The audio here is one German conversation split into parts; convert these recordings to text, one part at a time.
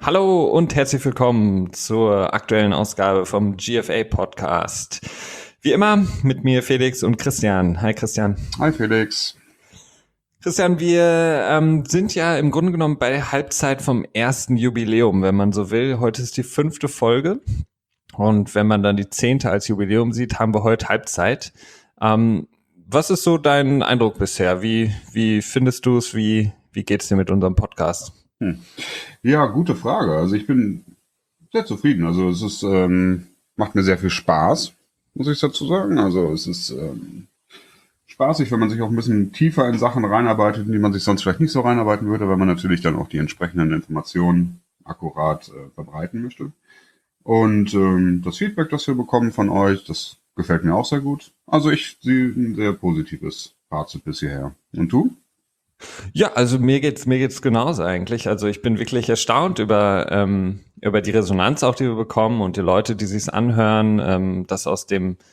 Hallo und herzlich willkommen zur aktuellen Ausgabe vom GFA Podcast. Wie immer mit mir Felix und Christian. Hi Christian. Hi Felix. Christian, wir sind ja im Grunde genommen bei Halbzeit vom ersten Jubiläum, wenn man so will. Heute ist die 5. Folge und wenn man dann die 10. als Jubiläum sieht, haben wir heute Halbzeit. Was ist so dein Eindruck bisher? Wie findest du es? Wie geht's dir mit unserem Podcast? Ja, gute Frage. Also ich bin sehr zufrieden. Also es ist macht mir sehr viel Spaß, muss ich dazu sagen. Also es ist spaßig, wenn man sich auch ein bisschen tiefer in Sachen reinarbeitet, in die man sich sonst vielleicht nicht so reinarbeiten würde, weil man natürlich dann auch die entsprechenden Informationen akkurat verbreiten möchte. Und das Feedback, das wir bekommen von euch, das gefällt mir auch sehr gut. Also ich sehe ein sehr positives Fazit bis hierher. Und du? Ja, also mir geht's genauso eigentlich. Also ich bin wirklich erstaunt über die Resonanz auch, die wir bekommen und die Leute, die sich's anhören, dass aus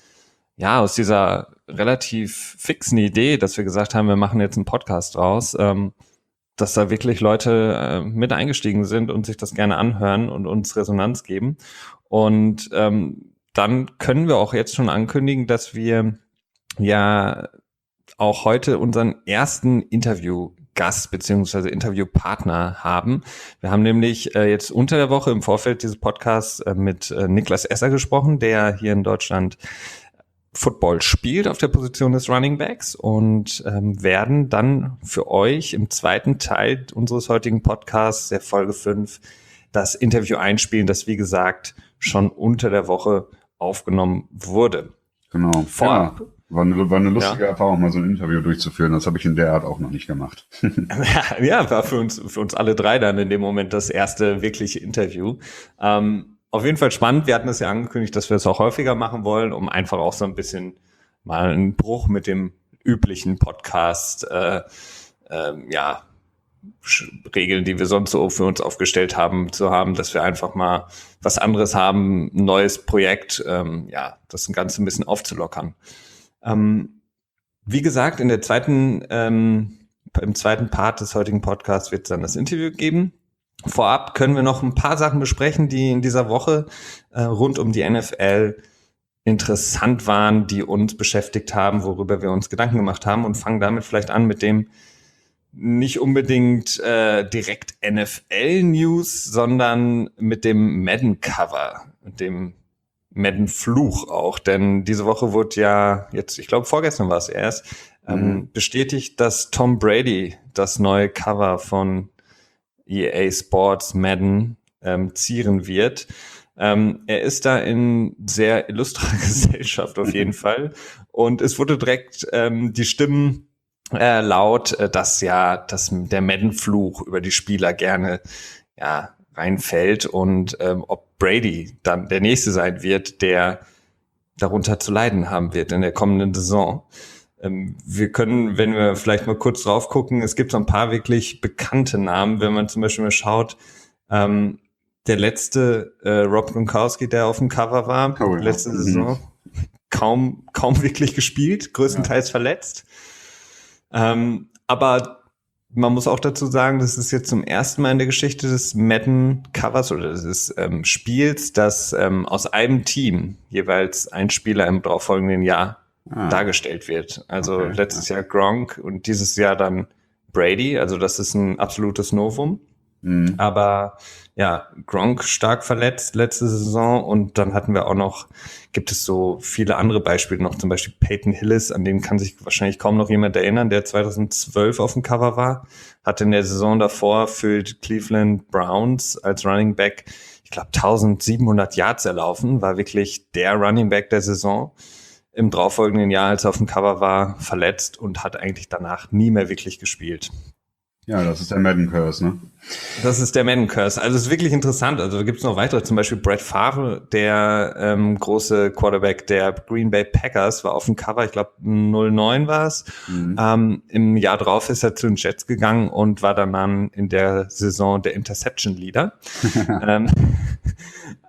dieser relativ fixen Idee, dass wir gesagt haben, wir machen jetzt einen Podcast draus, dass da wirklich Leute mit eingestiegen sind und sich das gerne anhören und uns Resonanz geben. Und dann können wir auch jetzt schon ankündigen, dass wir ja auch heute unseren ersten Interviewgast beziehungsweise Interviewpartner haben. Wir haben nämlich jetzt unter der Woche im Vorfeld dieses Podcasts mit Niklas Esser gesprochen, der hier in Deutschland Football spielt auf der Position des Running Backs und werden dann für euch im zweiten Teil unseres heutigen Podcasts, der Folge 5, das Interview einspielen, das wie gesagt schon unter der Woche aufgenommen wurde. Genau. Vorab. Ja. War eine lustige Erfahrung, mal so ein Interview durchzuführen. Das habe ich in der Art auch noch nicht gemacht. Ja, war für uns alle drei dann in dem Moment das erste wirkliche Interview. Auf jeden Fall spannend. Wir hatten es ja angekündigt, dass wir es auch häufiger machen wollen, um einfach auch so ein bisschen mal einen Bruch mit dem üblichen Podcast, Regeln, die wir sonst so für uns aufgestellt haben, zu haben, dass wir einfach mal was anderes haben, ein neues Projekt, das Ganze ein bisschen aufzulockern. Wie gesagt, im zweiten Part des heutigen Podcasts wird es dann das Interview geben. Vorab können wir noch ein paar Sachen besprechen, die in dieser Woche rund um die NFL interessant waren, die uns beschäftigt haben, worüber wir uns Gedanken gemacht haben und fangen damit vielleicht an mit dem nicht unbedingt direkt NFL-News, sondern mit dem Madden-Cover, mit dem Madden-Fluch auch, denn diese Woche wurde ja jetzt, ich glaube vorgestern war es erst, bestätigt, dass Tom Brady das neue Cover von EA Sports Madden zieren wird. Er ist da in sehr illustrer Gesellschaft auf jeden Fall und es wurde direkt die Stimmen laut, dass der Madden-Fluch über die Spieler gerne reinfällt und ob Brady dann der Nächste sein wird, der darunter zu leiden haben wird in der kommenden Saison. Wir können, wenn wir vielleicht mal kurz drauf gucken, es gibt so ein paar wirklich bekannte Namen, wenn man zum Beispiel mal schaut, der letzte Rob Gronkowski, der auf dem Cover war, letzte Saison, kaum wirklich gespielt, größtenteils verletzt. Aber man muss auch dazu sagen, das ist jetzt zum ersten Mal in der Geschichte des Madden-Covers oder des Spiels, dass aus einem Team jeweils ein Spieler im darauffolgenden Jahr dargestellt wird. Also letztes Jahr Gronk und dieses Jahr dann Brady. Also das ist ein absolutes Novum. Aber ja, Gronk stark verletzt letzte Saison und dann gibt es so viele andere Beispiele noch, zum Beispiel Peyton Hillis, an den kann sich wahrscheinlich kaum noch jemand erinnern, der 2012 auf dem Cover war, hat in der Saison davor für Cleveland Browns als Running Back, ich glaube 1700 Yards erlaufen, war wirklich der Running Back der Saison. Im darauffolgenden Jahr, als er auf dem Cover war, verletzt und hat eigentlich danach nie mehr wirklich gespielt. Ja, das ist der Madden Curse, ne? Das ist der Madden Curse. Also es ist wirklich interessant. Also da gibt es noch weitere, zum Beispiel Brett Favre, der große Quarterback der Green Bay Packers, war auf dem Cover, ich glaube 09 war es. Im Jahr drauf ist er zu den Jets gegangen und war dann in der Saison der Interception Leader.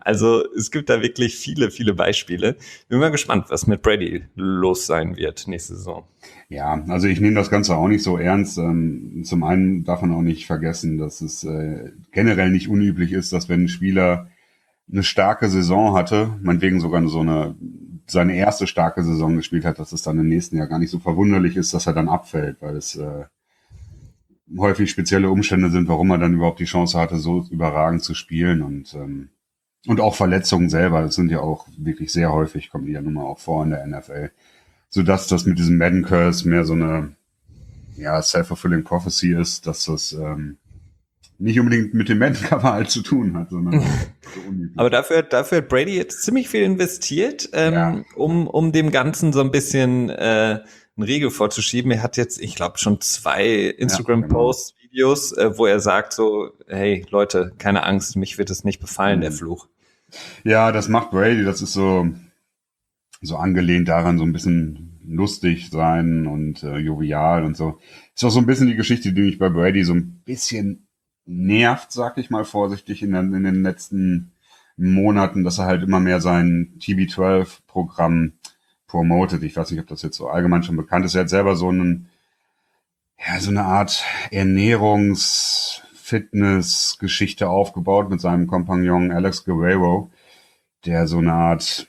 Also es gibt da wirklich viele, viele Beispiele. Bin mal gespannt, was mit Brady los sein wird nächste Saison. Ja, also ich nehme das Ganze auch nicht so ernst. Zum einen darf man auch nicht vergessen, dass es generell nicht unüblich ist, dass wenn ein Spieler eine starke Saison hatte, meinetwegen sogar seine erste starke Saison gespielt hat, dass es dann im nächsten Jahr gar nicht so verwunderlich ist, dass er dann abfällt, weil es häufig spezielle Umstände sind, warum er dann überhaupt die Chance hatte, so überragend zu spielen und auch Verletzungen selber, das sind ja auch wirklich sehr häufig, kommen die ja nun mal auch vor in der NFL, sodass das mit diesem Madden Curse mehr so eine self-fulfilling prophecy ist, dass das nicht unbedingt mit dem Madden-Cover halt zu tun hat, sondern so unüblich. Aber dafür hat Brady jetzt ziemlich viel investiert, um dem Ganzen so ein bisschen einen Riegel vorzuschieben. Er hat jetzt, ich glaube, schon 2 Instagram-Posts, Videos, wo er sagt so, hey Leute, keine Angst, mich wird es nicht befallen, der Fluch. Ja, das macht Brady, das ist so angelehnt daran, so ein bisschen lustig sein und jovial und so. Ist auch so ein bisschen die Geschichte, die mich bei Brady so ein bisschen nervt, sag ich mal vorsichtig, in den letzten Monaten, dass er halt immer mehr sein TB12-Programm promotet. Ich weiß nicht, ob das jetzt so allgemein schon bekannt ist. Er hat selber so eine Art Ernährungs-Fitness-Geschichte aufgebaut mit seinem Kompagnon Alex Guerrero, der so eine Art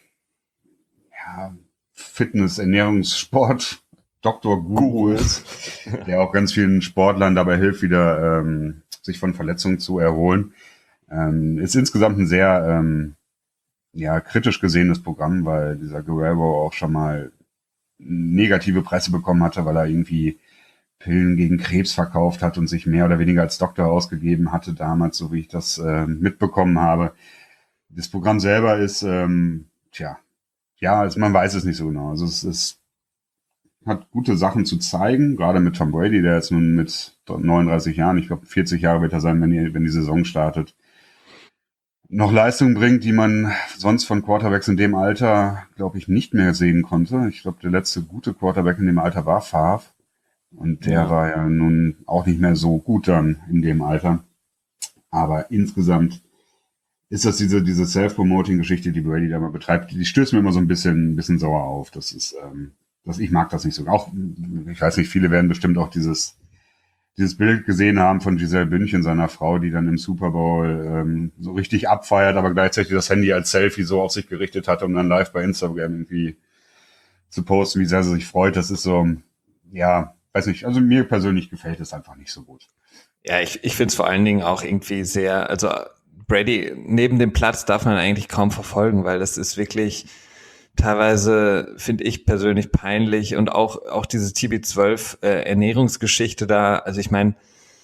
Fitness-, Ernährungssport Dr. Guru ist, der auch ganz vielen Sportlern dabei hilft, wieder sich von Verletzungen zu erholen. Ist insgesamt ein sehr kritisch gesehenes Programm, weil dieser Guerrero auch schon mal negative Presse bekommen hatte, weil er irgendwie Pillen gegen Krebs verkauft hat und sich mehr oder weniger als Doktor ausgegeben hatte damals, so wie ich das mitbekommen habe. Das Programm selber ist, man weiß es nicht so genau. Also es hat gute Sachen zu zeigen, gerade mit Tom Brady, der jetzt nun mit 39 Jahren, ich glaube 40 Jahre wird er sein, wenn die Saison startet, noch Leistungen bringt, die man sonst von Quarterbacks in dem Alter, glaube ich, nicht mehr sehen konnte. Ich glaube, der letzte gute Quarterback in dem Alter war Favre. Und der war ja nun auch nicht mehr so gut dann in dem Alter. Aber insgesamt ist das diese Self-Promoting-Geschichte, die Brady da mal betreibt, die stößt mir immer so ein bisschen sauer auf. Das ist, ich mag das nicht so. Auch, ich weiß nicht, viele werden bestimmt auch dieses Bild gesehen haben von Gisele Bündchen, seiner Frau, die dann im Super Bowl so richtig abfeiert, aber gleichzeitig das Handy als Selfie so auf sich gerichtet hat, um dann live bei Instagram irgendwie zu posten, wie sehr sie sich freut. Das ist so, weiß nicht, also mir persönlich gefällt es einfach nicht so gut. Ja, ich finde es vor allen Dingen auch irgendwie sehr, also Brady neben dem Platz darf man eigentlich kaum verfolgen, weil das ist wirklich teilweise, finde ich persönlich, peinlich und auch diese TB12 Ernährungsgeschichte da, also ich meine,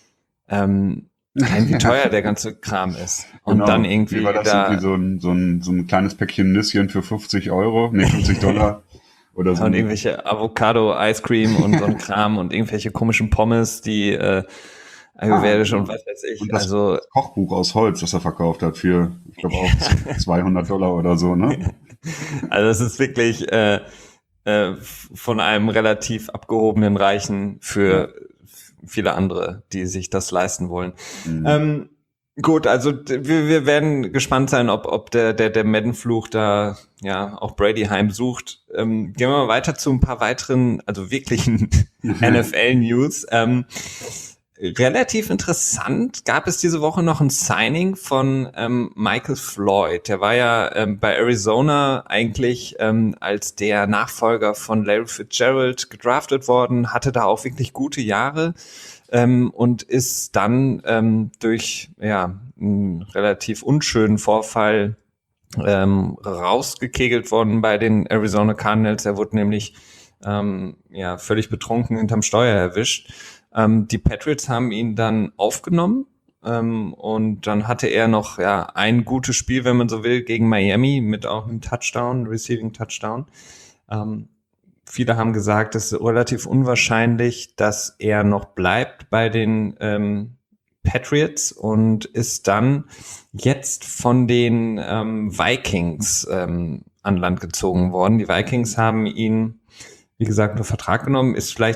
wie teuer der ganze Kram ist. Und dann irgendwie wie war das irgendwie so ein kleines Päckchen Nüsschen für 50 $, oder so. Und irgendwelche Avocado-Ice-Cream und so ein Kram und irgendwelche komischen Pommes, die ayurvedisch und was weiß ich. Und das Kochbuch aus Holz, das er verkauft hat für, ich glaube auch $200 oder so, ne? Also es ist wirklich von einem relativ abgehobenen Reichen für viele andere, die sich das leisten wollen. Mhm. Gut, also wir werden gespannt sein, ob der Madden-Fluch da auch Brady heimsucht. Gehen wir mal weiter zu ein paar weiteren, also wirklichen NFL-News. Relativ interessant gab es diese Woche noch ein Signing von Michael Floyd. Der war ja bei Arizona eigentlich als der Nachfolger von Larry Fitzgerald gedraftet worden, hatte da auch wirklich gute Jahre und ist dann durch einen relativ unschönen Vorfall rausgekegelt worden bei den Arizona Cardinals. Er wurde nämlich völlig betrunken hinterm Steuer erwischt. Die Patriots haben ihn dann aufgenommen und dann hatte er noch ein gutes Spiel, wenn man so will, gegen Miami mit auch einem Touchdown, Receiving Touchdown. Viele haben gesagt, es ist relativ unwahrscheinlich, dass er noch bleibt bei den Patriots und ist dann jetzt von den Vikings an Land gezogen worden. Die Vikings haben ihn, wie gesagt, unter Vertrag genommen, ist vielleicht auch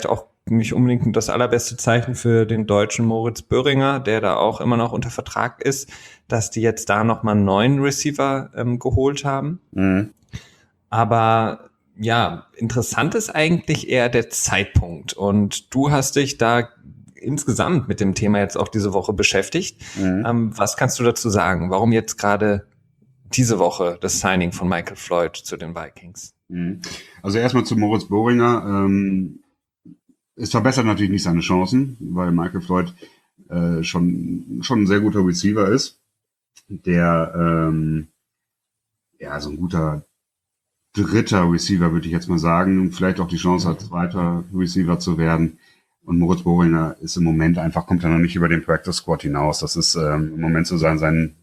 nicht unbedingt das allerbeste Zeichen für den deutschen Moritz Böhringer, der da auch immer noch unter Vertrag ist, dass die jetzt da nochmal einen neuen Receiver geholt haben. Mhm. Aber ja, interessant ist eigentlich eher der Zeitpunkt. Und du hast dich da insgesamt mit dem Thema jetzt auch diese Woche beschäftigt. Was kannst du dazu sagen? Warum jetzt gerade diese Woche das Signing von Michael Floyd zu den Vikings? Also erstmal zu Moritz Böhringer. Es verbessert natürlich nicht seine Chancen, weil Michael Floyd schon ein sehr guter Receiver ist, der so ein guter dritter Receiver, würde ich jetzt mal sagen, vielleicht auch die Chance hat, zweiter Receiver zu werden. Und Moritz Böhringer ist im Moment einfach, kommt er noch nicht über den Practice Squad hinaus. Das ist im Moment so sein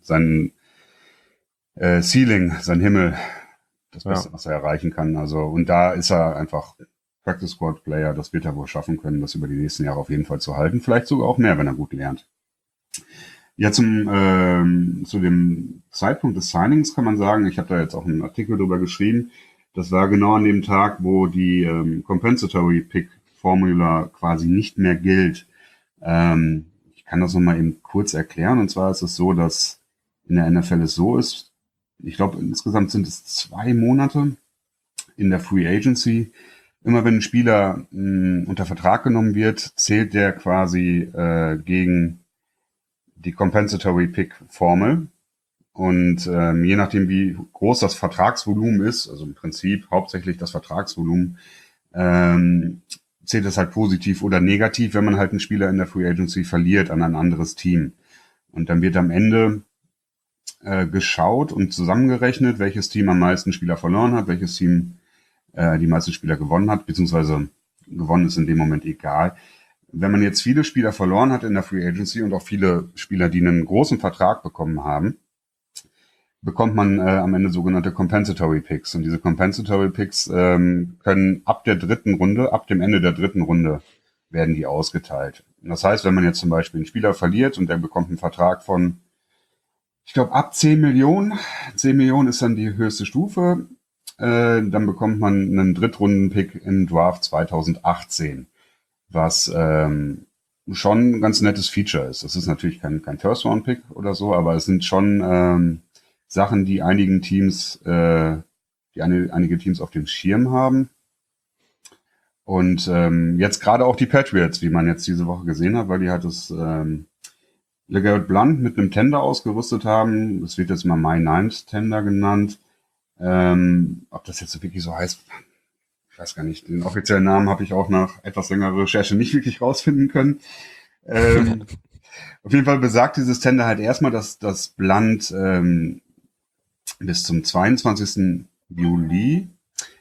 Ceiling, sein Himmel, das Beste, was er erreichen kann. Also, und da ist er einfach Practice Squad Player. Das wird er wohl schaffen können, das über die nächsten Jahre auf jeden Fall zu halten. Vielleicht sogar auch mehr, wenn er gut lernt. Ja, zu dem Zeitpunkt des Signings kann man sagen, ich habe da jetzt auch einen Artikel drüber geschrieben, das war genau an dem Tag, wo die Compensatory Pick Formula quasi nicht mehr gilt. Ich kann das nochmal eben kurz erklären, und zwar ist es so, dass in der NFL es so ist, ich glaube insgesamt sind es 2 Monate in der Free Agency. Immer wenn ein Spieler unter Vertrag genommen wird, zählt der quasi gegen die Compensatory Pick Formel. Und je nachdem, wie groß das Vertragsvolumen ist, also im Prinzip hauptsächlich das Vertragsvolumen, zählt es halt positiv oder negativ, wenn man halt einen Spieler in der Free Agency verliert an ein anderes Team. Und dann wird am Ende geschaut und zusammengerechnet, welches Team am meisten Spieler verloren hat, welches Team die meisten Spieler gewonnen hat, beziehungsweise gewonnen ist in dem Moment egal. Wenn man jetzt viele Spieler verloren hat in der Free Agency und auch viele Spieler, die einen großen Vertrag bekommen haben, bekommt man am Ende sogenannte Compensatory Picks. Und diese Compensatory Picks können ab dem Ende der dritten Runde werden die ausgeteilt. Und das heißt, wenn man jetzt zum Beispiel einen Spieler verliert und der bekommt einen Vertrag von, ich glaube, ab 10 Millionen. 10 Millionen ist dann die höchste Stufe. Dann bekommt man einen Drittrunden-Pick im Draft 2018, was schon ein ganz nettes Feature ist. Das ist natürlich kein First-Round-Pick oder so, aber es sind schon Sachen, die einige Teams auf dem Schirm haben. Und jetzt gerade auch die Patriots, wie man jetzt diese Woche gesehen hat, weil die halt das LeGarrette Blount mit einem Tender ausgerüstet haben. Das wird jetzt mal My Ninth Tender genannt. Ob das jetzt wirklich so heißt, ich weiß gar nicht. Den offiziellen Namen habe ich auch nach etwas längerer Recherche nicht wirklich rausfinden können. Auf jeden Fall besagt dieses Tender halt erstmal, dass das Blount bis zum 22. Juli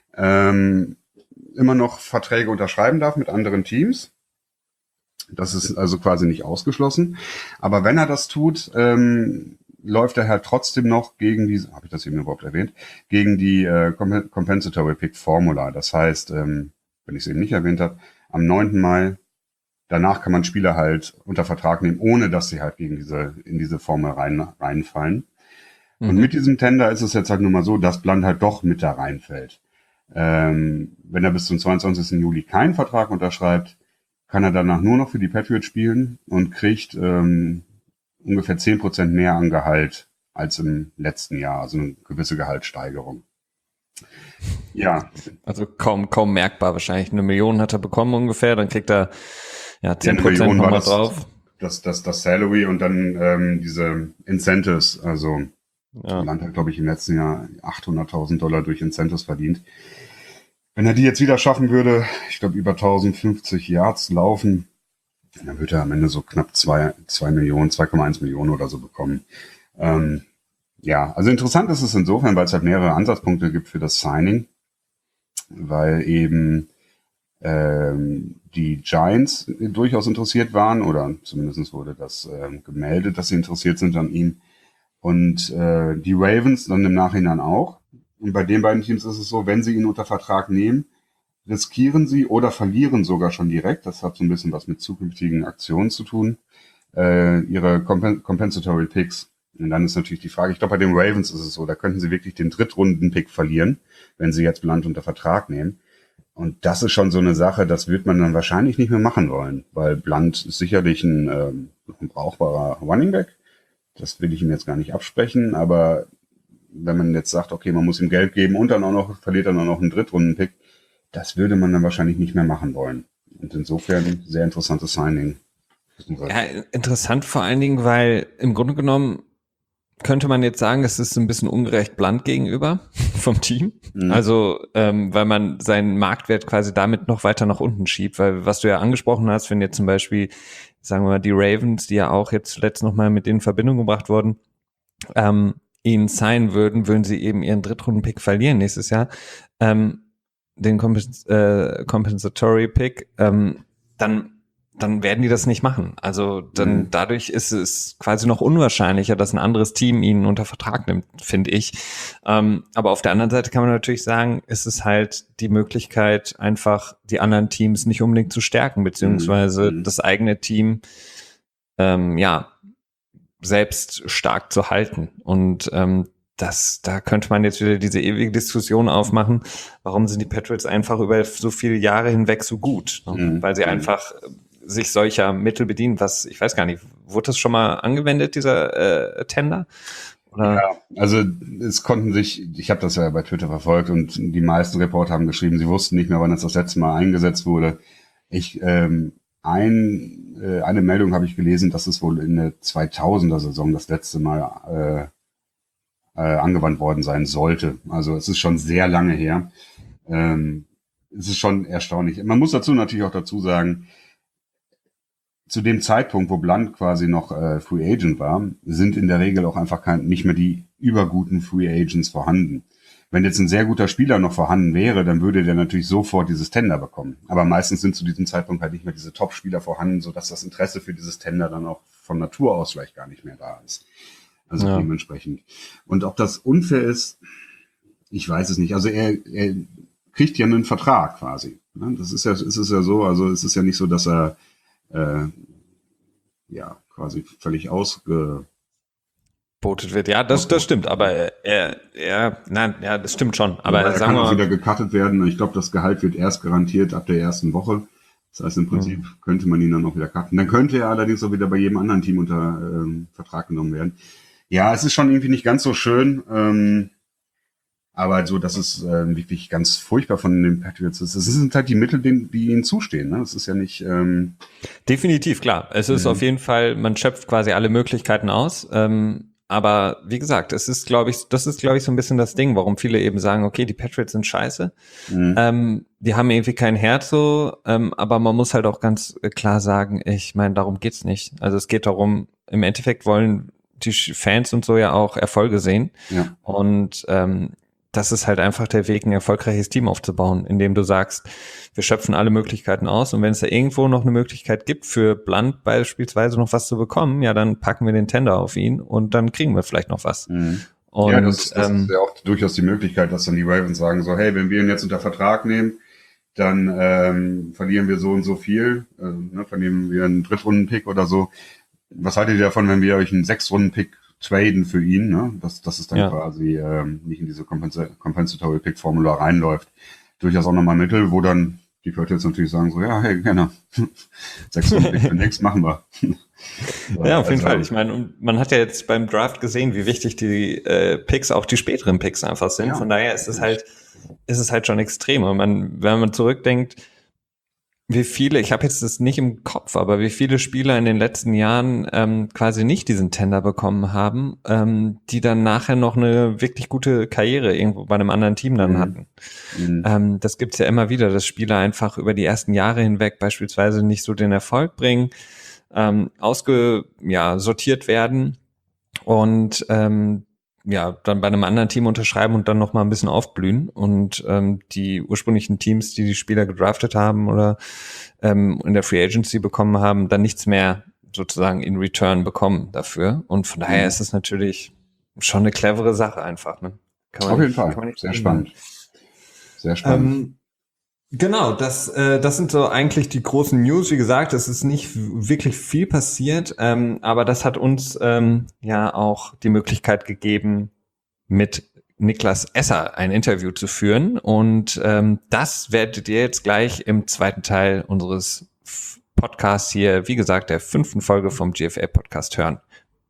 immer noch Verträge unterschreiben darf mit anderen Teams. Das ist also quasi nicht ausgeschlossen. Aber wenn er das tut, läuft er halt trotzdem noch gegen diese, habe ich das eben überhaupt erwähnt, gegen die Compensatory Pick Formula. Das heißt, wenn ich es eben nicht erwähnt habe, am 9. Mai, danach kann man Spieler halt unter Vertrag nehmen, ohne dass sie halt in diese Formel reinfallen. Und mit diesem Tender ist es jetzt halt nun mal so, dass Blount halt doch mit da reinfällt. Wenn er bis zum 22. Juli keinen Vertrag unterschreibt, kann er danach nur noch für die Patriots spielen und kriegt ungefähr 10% mehr an Gehalt als im letzten Jahr, also eine gewisse Gehaltssteigerung. Ja. Also kaum merkbar wahrscheinlich. 1 Million hat er bekommen ungefähr, dann kriegt er 10% nochmal drauf. Das Salary und dann diese Incentives, also Land hat, glaube ich, im letzten Jahr $800.000 durch Incentives verdient. Wenn er die jetzt wieder schaffen würde, ich glaube über 1050 Yards laufen, dann würde er am Ende so knapp 2 Millionen, 2,1 Millionen oder so bekommen. Also interessant ist es insofern, weil es halt mehrere Ansatzpunkte gibt für das Signing, weil eben die Giants durchaus interessiert waren, oder zumindest wurde das gemeldet, dass sie interessiert sind an ihm. Und die Ravens dann im Nachhinein auch. Und bei den beiden Teams ist es so, wenn sie ihn unter Vertrag nehmen, riskieren sie oder verlieren sogar schon direkt, das hat so ein bisschen was mit zukünftigen Aktionen zu tun, ihre Compensatory Picks. Und dann ist natürlich die Frage, ich glaube, bei den Ravens ist es so, da könnten sie wirklich den Drittrunden-Pick verlieren, wenn sie jetzt Blount unter Vertrag nehmen. Und das ist schon so eine Sache, das wird man dann wahrscheinlich nicht mehr machen wollen, weil Blunt ist sicherlich ein brauchbarer Running Back. Das will ich ihm jetzt gar nicht absprechen, aber wenn man jetzt sagt, okay, man muss ihm Geld geben und dann auch noch, verliert dann auch noch einen Drittrunden-Pick, das würde man dann wahrscheinlich nicht mehr machen wollen. Und insofern sehr interessantes Signing. Ja, interessant vor allen Dingen, weil im Grunde genommen könnte man jetzt sagen, es ist ein bisschen ungerecht Blunt gegenüber vom Team. Mhm. Also, weil man seinen Marktwert quasi damit noch weiter nach unten schiebt, weil was du ja angesprochen hast, wenn jetzt zum Beispiel, sagen wir mal, die Ravens, die ja auch jetzt zuletzt nochmal mit denen in Verbindung gebracht wurden, ihn signen würden sie eben ihren Drittrunden-Pick verlieren nächstes Jahr, den Compensatory Pick, dann werden die das nicht machen. Also dann dadurch ist es quasi noch unwahrscheinlicher, dass ein anderes Team ihn unter Vertrag nimmt, finde ich. Aber auf der anderen Seite kann man natürlich sagen, ist es halt die Möglichkeit, einfach die anderen Teams nicht unbedingt zu stärken, beziehungsweise das eigene Team selbst stark zu halten. Und da könnte man jetzt wieder diese ewige Diskussion aufmachen, warum sind die Patriots einfach über so viele Jahre hinweg so gut? Weil sie einfach sich solcher Mittel bedienen, ich weiß gar nicht, wurde das schon mal angewendet, dieser Tender? Oder? Ja, also ich habe das ja bei Twitter verfolgt und die meisten Reporter haben geschrieben, sie wussten nicht mehr, wann das letzte Mal eingesetzt wurde. Eine Meldung habe ich gelesen, dass es wohl in der 2000er Saison das letzte Mal angewandt worden sein sollte. Also es ist schon sehr lange her. Es ist schon erstaunlich. Man muss natürlich auch dazu sagen, zu dem Zeitpunkt, wo Blunt quasi noch Free Agent war, sind in der Regel auch einfach nicht mehr die überguten Free Agents vorhanden. Wenn jetzt ein sehr guter Spieler noch vorhanden wäre, dann würde der natürlich sofort dieses Tender bekommen. Aber meistens sind zu diesem Zeitpunkt halt nicht mehr diese Top-Spieler vorhanden, sodass das Interesse für dieses Tender dann auch von Natur aus vielleicht gar nicht mehr da ist. Also dementsprechend. Und ob das unfair ist, ich weiß es nicht. Also er kriegt ja einen Vertrag quasi. Das ist ja so, also es ist ja nicht so, dass er quasi völlig botet wird. Ja, das stimmt, aber das stimmt schon. Aber er kann auch wieder gecuttet werden. Ich glaube, das Gehalt wird erst garantiert ab der ersten Woche. Das heißt, im Prinzip könnte man ihn dann auch wieder cutten. Dann könnte er allerdings auch wieder bei jedem anderen Team unter Vertrag genommen werden. Ja, es ist schon irgendwie nicht ganz so schön. Aber so, das ist wirklich ganz furchtbar von den Patriots. Es sind halt die Mittel, die ihnen zustehen. Ne? Das ist ja nicht... Definitiv, klar. Es ist auf jeden Fall, man schöpft quasi alle Möglichkeiten aus. Aber wie gesagt, das ist, glaube ich, so ein bisschen das Ding, warum viele eben sagen, okay, die Patriots sind scheiße. Die haben irgendwie kein Herz so, aber man muss halt auch ganz klar sagen, ich meine, darum geht's nicht. Also es geht darum, im Endeffekt wollen die Fans und so ja auch Erfolge sehen. Ja. Und das ist halt einfach der Weg, ein erfolgreiches Team aufzubauen, indem du sagst, wir schöpfen alle Möglichkeiten aus und wenn es da irgendwo noch eine Möglichkeit gibt, für Blunt beispielsweise noch was zu bekommen, ja, dann packen wir den Tender auf ihn und dann kriegen wir vielleicht noch was. Und, ja, das ist ja auch durchaus die Möglichkeit, dass dann die Ravens sagen so, hey, wenn wir ihn jetzt unter Vertrag nehmen, dann verlieren wir so und so viel, verlieren wir einen Drittrunden-Pick oder so. Was haltet ihr davon, wenn wir euch einen 6-Runden-Pick traden für ihn, ne? Dass es dann quasi nicht in diese Compensatory Pick Formular reinläuft. Durchaus auch nochmal Mittel, wo dann die Patriots natürlich sagen so, ja, hey, gerne. 6 Pick für nix, machen wir. Ja, auf jeden Fall. Ich meine, man hat ja jetzt beim Draft gesehen, wie wichtig die Picks, auch die späteren Picks einfach sind. Ja, von daher ist es halt schon extrem. Und wenn man zurückdenkt, wie viele, ich habe jetzt das nicht im Kopf, aber wie viele Spieler in den letzten Jahren quasi nicht diesen Tender bekommen haben, die dann nachher noch eine wirklich gute Karriere irgendwo bei einem anderen Team dann hatten. Das gibt's ja immer wieder, dass Spieler einfach über die ersten Jahre hinweg beispielsweise nicht so den Erfolg bringen, sortiert werden und dann bei einem anderen Team unterschreiben und dann noch mal ein bisschen aufblühen und die ursprünglichen Teams, die Spieler gedraftet haben oder in der Free Agency bekommen haben, dann nichts mehr sozusagen in Return bekommen dafür. Und von daher ist es natürlich schon eine clevere Sache einfach. Ne? Auf jeden Fall. Sehr spannend. Sehr spannend. Genau, das sind so eigentlich die großen News. Wie gesagt, es ist nicht wirklich viel passiert, aber das hat uns auch die Möglichkeit gegeben, mit Niklas Esser ein Interview zu führen. Und das werdet ihr jetzt gleich im zweiten Teil unseres Podcasts hier, wie gesagt, der 5. Folge vom GFL-Podcast hören.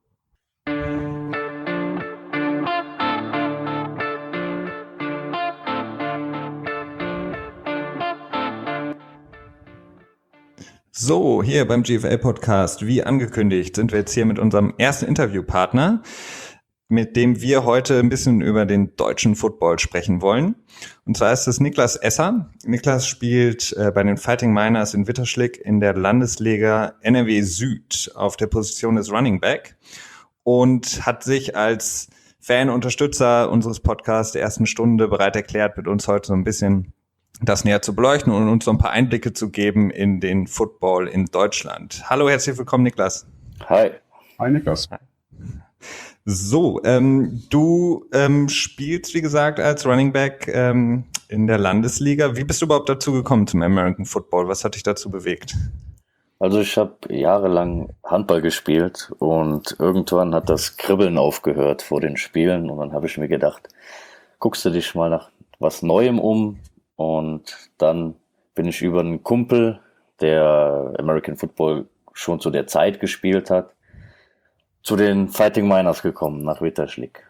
So, hier beim GFL-Podcast, wie angekündigt, sind wir jetzt hier mit unserem ersten Interviewpartner, mit dem wir heute ein bisschen über den deutschen Football sprechen wollen. Und zwar ist es Niklas Esser. Niklas spielt bei den Fighting Miners in Witterschlick in der Landesliga NRW Süd auf der Position des Running Back und hat sich als Fan, Unterstützer unseres Podcasts der ersten Stunde bereit erklärt, mit uns heute so ein bisschen das näher zu beleuchten und uns so ein paar Einblicke zu geben in den Football in Deutschland. Hallo, herzlich willkommen, Niklas. Hi. Hi, Niklas. So, du spielst, wie gesagt, als Running Back in der Landesliga. Wie bist du überhaupt dazu gekommen zum American Football? Was hat dich dazu bewegt? Also ich habe jahrelang Handball gespielt und irgendwann hat das Kribbeln aufgehört vor den Spielen und dann habe ich mir gedacht, guckst du dich mal nach was Neuem um? Und dann bin ich über einen Kumpel, der American Football schon zu der Zeit gespielt hat, zu den Fighting Miners gekommen, nach Witterschlick.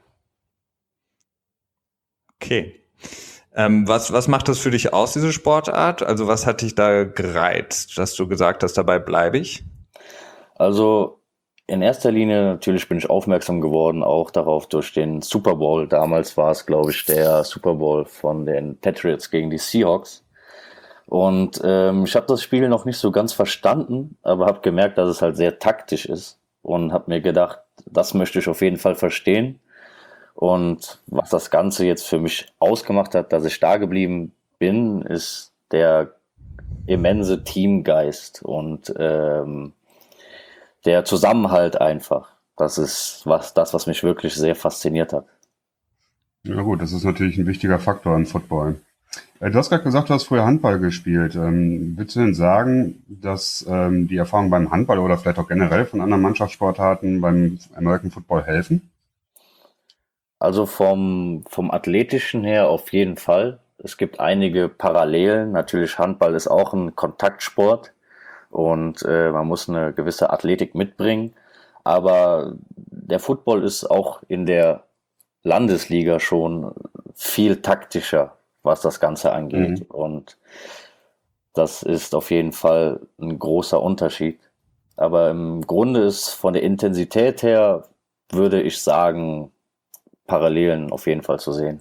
Okay. Was macht das für dich aus, diese Sportart? Also was hat dich da gereizt, dass du gesagt hast, dabei bleibe ich? Also in erster Linie natürlich bin ich aufmerksam geworden, auch darauf durch den Super Bowl. Damals war es, glaube ich, der Super Bowl von den Patriots gegen die Seahawks. Und ich habe das Spiel noch nicht so ganz verstanden, aber habe gemerkt, dass es halt sehr taktisch ist. Und habe mir gedacht, das möchte ich auf jeden Fall verstehen. Und was das Ganze jetzt für mich ausgemacht hat, dass ich da geblieben bin, ist der immense Teamgeist und der Zusammenhalt einfach. Das ist was mich wirklich sehr fasziniert hat. Ja gut, das ist natürlich ein wichtiger Faktor im Football. Du hast gerade gesagt, du hast früher Handball gespielt. Würdest du denn sagen, dass die Erfahrungen beim Handball oder vielleicht auch generell von anderen Mannschaftssportarten beim American Football helfen? Also vom Athletischen her auf jeden Fall. Es gibt einige Parallelen. Natürlich, Handball ist auch ein Kontaktsport und man muss eine gewisse Athletik mitbringen. Aber der Football ist auch in der Landesliga schon viel taktischer, was das Ganze angeht. Und das ist auf jeden Fall ein großer Unterschied. Aber im Grunde ist von der Intensität her, würde ich sagen, Parallelen auf jeden Fall zu sehen.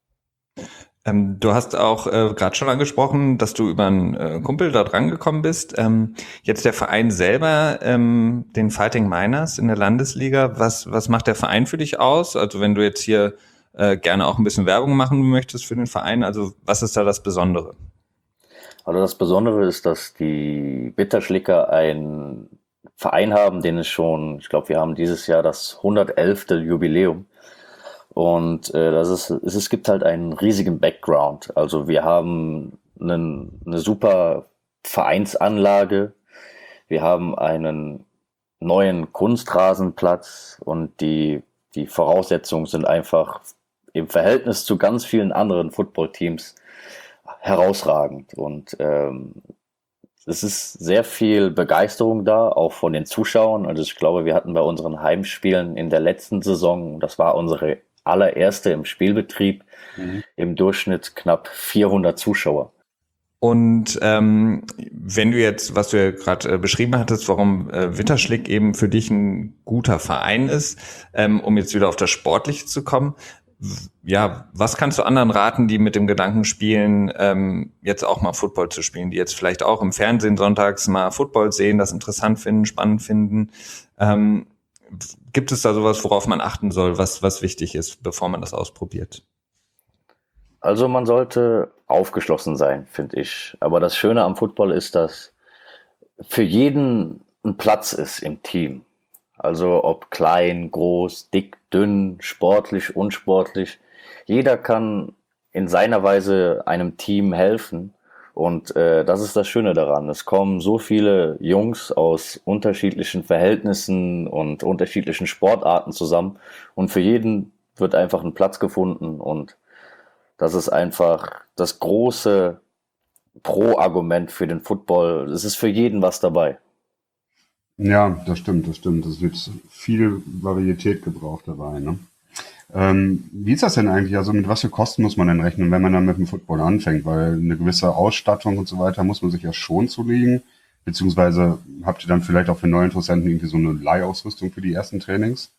Du hast auch gerade schon angesprochen, dass du über einen Kumpel da dran gekommen bist. Jetzt der Verein selber, den Fighting Miners in der Landesliga, was macht der Verein für dich aus? Also wenn du jetzt hier gerne auch ein bisschen Werbung machen möchtest für den Verein, also was ist da das Besondere? Also das Besondere ist, dass die Witterschlicker einen Verein haben, den es schon, ich glaube, wir haben dieses Jahr das 111. Jubiläum. Und es gibt halt einen riesigen Background. Also wir haben eine super Vereinsanlage, wir haben einen neuen Kunstrasenplatz und die Voraussetzungen sind einfach im Verhältnis zu ganz vielen anderen Footballteams herausragend. Und es ist sehr viel Begeisterung da, auch von den Zuschauern. Also ich glaube, wir hatten bei unseren Heimspielen in der letzten Saison, das war unsere allererste im Spielbetrieb, im Durchschnitt knapp 400 Zuschauer. Und wenn du jetzt, was du ja gerade beschrieben hattest, warum Witterschlick eben für dich ein guter Verein ist, um jetzt wieder auf das Sportliche zu kommen, ja, was kannst du anderen raten, die mit dem Gedanken spielen, jetzt auch mal Football zu spielen, die jetzt vielleicht auch im Fernsehen sonntags mal Football sehen, das interessant finden, spannend finden? Gibt es da sowas, worauf man achten soll, was wichtig ist, bevor man das ausprobiert? Also man sollte aufgeschlossen sein, finde ich. Aber das Schöne am Football ist, dass für jeden ein Platz ist im Team. Also ob klein, groß, dick, dünn, sportlich, unsportlich. Jeder kann in seiner Weise einem Team helfen. Und das ist das Schöne daran. Es kommen so viele Jungs aus unterschiedlichen Verhältnissen und unterschiedlichen Sportarten zusammen. Und für jeden wird einfach ein Platz gefunden und das ist einfach das große Pro-Argument für den Football. Es ist für jeden was dabei. Ja, das stimmt, das stimmt. Es wird viel Varietät gebraucht dabei, ne? Wie ist das denn eigentlich? Also mit was für Kosten muss man denn rechnen, wenn man dann mit dem Football anfängt? Weil eine gewisse Ausstattung und so weiter muss man sich ja schon zulegen. Beziehungsweise habt ihr dann vielleicht auch für neue Interessenten irgendwie so eine Leihausrüstung für die ersten Trainings?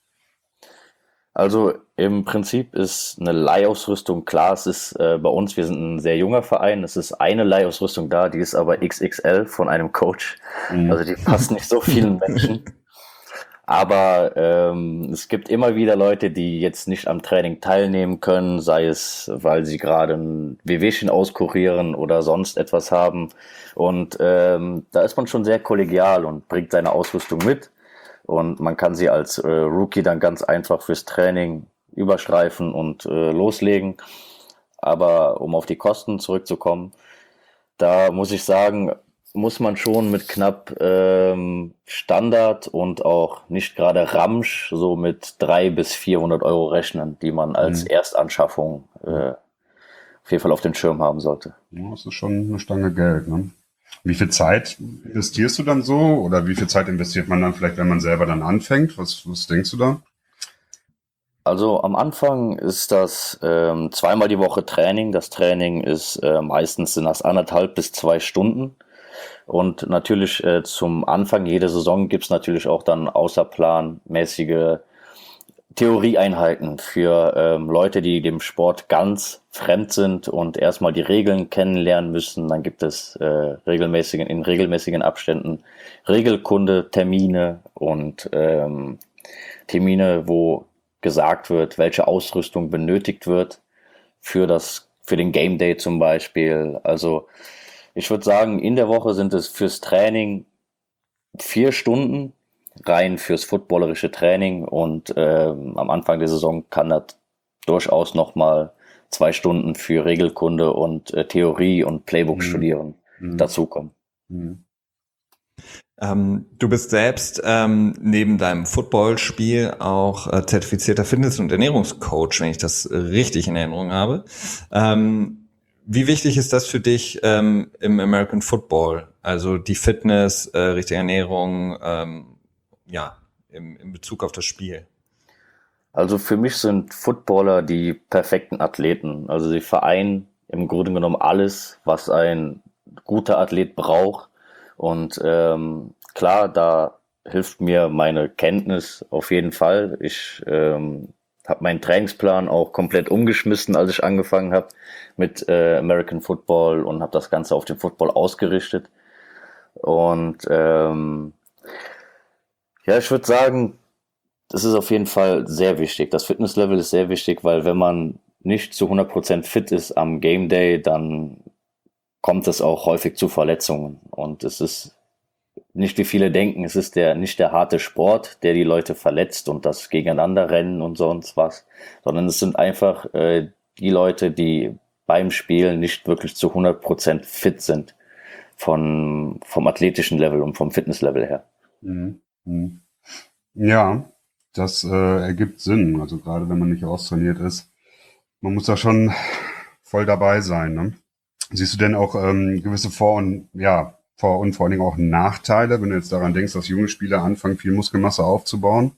Also im Prinzip ist eine Leihausrüstung klar, es ist bei uns, wir sind ein sehr junger Verein, es ist eine Leihausrüstung da, die ist aber XXL von einem Coach. Also die passt nicht so vielen Menschen. Aber es gibt immer wieder Leute, die jetzt nicht am Training teilnehmen können, sei es, weil sie gerade ein Wehwehchen auskurieren oder sonst etwas haben. Und da ist man schon sehr kollegial und bringt seine Ausrüstung mit. Und man kann sie als Rookie dann ganz einfach fürs Training überstreifen und loslegen. Aber um auf die Kosten zurückzukommen, da muss ich sagen, muss man schon mit knapp Standard und auch nicht gerade Ramsch so mit 300 bis 400 Euro rechnen, die man als Erstanschaffung auf jeden Fall auf den Schirm haben sollte. Ja, das ist schon eine Stange Geld, ne? Wie viel Zeit investierst du dann so? Oder wie viel Zeit investiert man dann vielleicht, wenn man selber dann anfängt? Was denkst du da? Also am Anfang ist das zweimal die Woche Training. Das Training ist meistens sind das 1,5 bis 2 Stunden. Und natürlich zum Anfang jeder Saison gibt's natürlich auch dann außerplanmäßige Theorieeinheiten für Leute, die dem Sport ganz fremd sind und erstmal die Regeln kennenlernen müssen. Dann gibt es in regelmäßigen Abständen Regelkunde, Termine und Termine, wo gesagt wird, welche Ausrüstung benötigt wird für den Game Day zum Beispiel. Also ich würde sagen, in der Woche sind es fürs Training 4 Stunden, rein fürs footballerische Training und am Anfang der Saison kann das durchaus nochmal 2 Stunden für Regelkunde und Theorie und Playbook studieren dazukommen. Du bist selbst neben deinem Footballspiel auch zertifizierter Fitness- und Ernährungscoach, wenn ich das richtig in Erinnerung habe. Wie wichtig ist das für dich im American Football? Also die Fitness, richtige Ernährung, in Bezug auf das Spiel. Also für mich sind Footballer die perfekten Athleten. Also sie vereinen im Grunde genommen alles, was ein guter Athlet braucht. Und klar, da hilft mir meine Kenntnis auf jeden Fall. Ich habe meinen Trainingsplan auch komplett umgeschmissen, als ich angefangen habe mit American Football und habe das Ganze auf den Football ausgerichtet. Und ja, ich würde sagen, das ist auf jeden Fall sehr wichtig. Das Fitnesslevel ist sehr wichtig, weil wenn man nicht zu 100% fit ist am Game Day, dann kommt es auch häufig zu Verletzungen. Und es ist nicht, wie viele denken, es ist nicht der harte Sport, der die Leute verletzt und das gegeneinander rennen und sonst was, sondern es sind einfach die Leute, die beim Spielen nicht wirklich zu 100% fit sind vom athletischen Level und vom Fitnesslevel her. Ja, das ergibt Sinn. Also gerade wenn man nicht austrainiert ist, man muss da schon voll dabei sein, ne? Siehst du denn auch gewisse Vor- und vor allen Dingen auch Nachteile, wenn du jetzt daran denkst, dass junge Spieler anfangen, viel Muskelmasse aufzubauen?